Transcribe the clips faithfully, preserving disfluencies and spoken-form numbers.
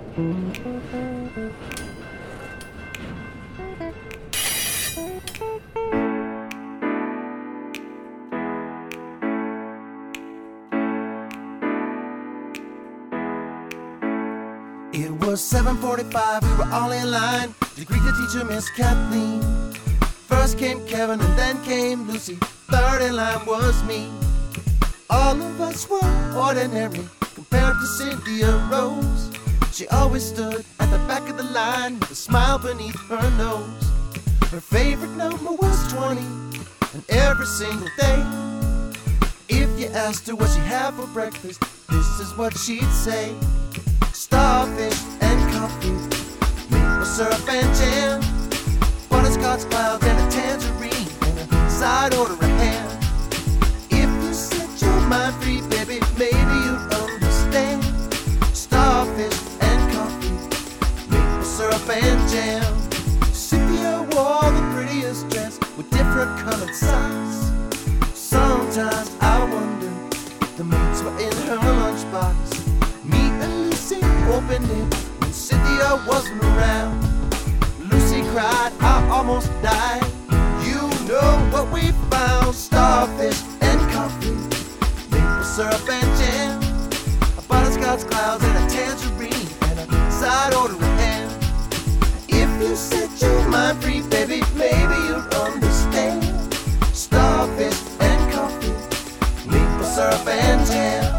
It was seven forty-five, we were all in line to greet the teacher, Miss Kathleen. First came Kevin and then came Lucy, third in line was me. All of us were ordinary compared to Cynthia Rose. She always stood at the back of the line with a smile beneath her nose. Her favorite number was twenty, and every single day, if you asked her what she had for breakfast, this is what she'd say: starfish and coffee, maple syrup and jam, butterscotch clouds and a tangerine, and a side order of ham. If you set your mind free, baby, maybe you'd understand. Starfish and coffee, maple syrup and jam. Cynthia wore the prettiest dress with different colored socks. Sometimes I wonder if the mates were in her lunchbox. Me and Lucy opened it when Cynthia wasn't around. Lucy cried, I almost died. You know what we found: starfish and coffee, maple syrup and jam, a butterscotch clouds and a tangerine, and a side order of ham. If you set your mind free, baby, maybe you'd understand. Starfish and coffee, maple syrup and jam.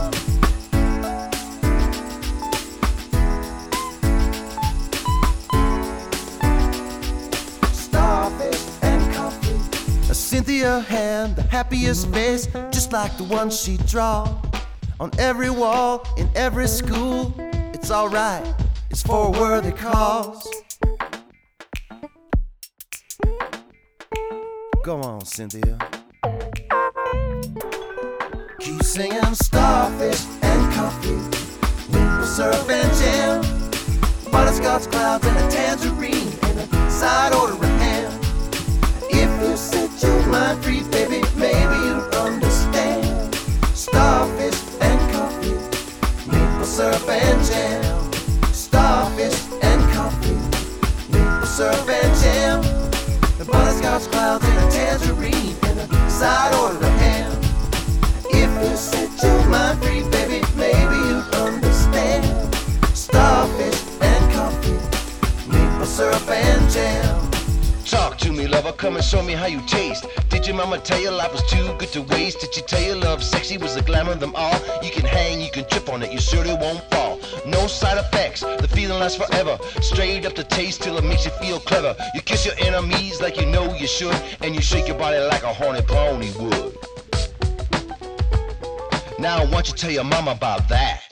Cynthia had the happiest face, just like the one she draw on every wall in every school. It's alright, it's for a worthy cause. Go on, Cynthia. Keep singing: starfish and coffee, maple syrup and jam, butterscotch clouds and a tangerine, and a side order of ham. If you set your mind free, baby, maybe you'd understand. Starfish and coffee, maple syrup and jam, starfish and coffee, maple syrup and jam, the butterscotch clouds and a tangerine, and a side order of ham. If you set your mind free, baby, maybe you'd understand. Starfish and coffee, maple syrup and jam. Talk to me, lover, come and show me how you taste. Did your mama tell you life was too good to waste? Did she tell you love sexy was the glamour of them all? You can hang, you can trip on it, you surely won't fall. No side effects, the feeling lasts forever. Straight up the taste till it makes you feel clever. You kiss your enemies like you know you should, and you shake your body like a horny pony would. Now why don't you tell your mama about that?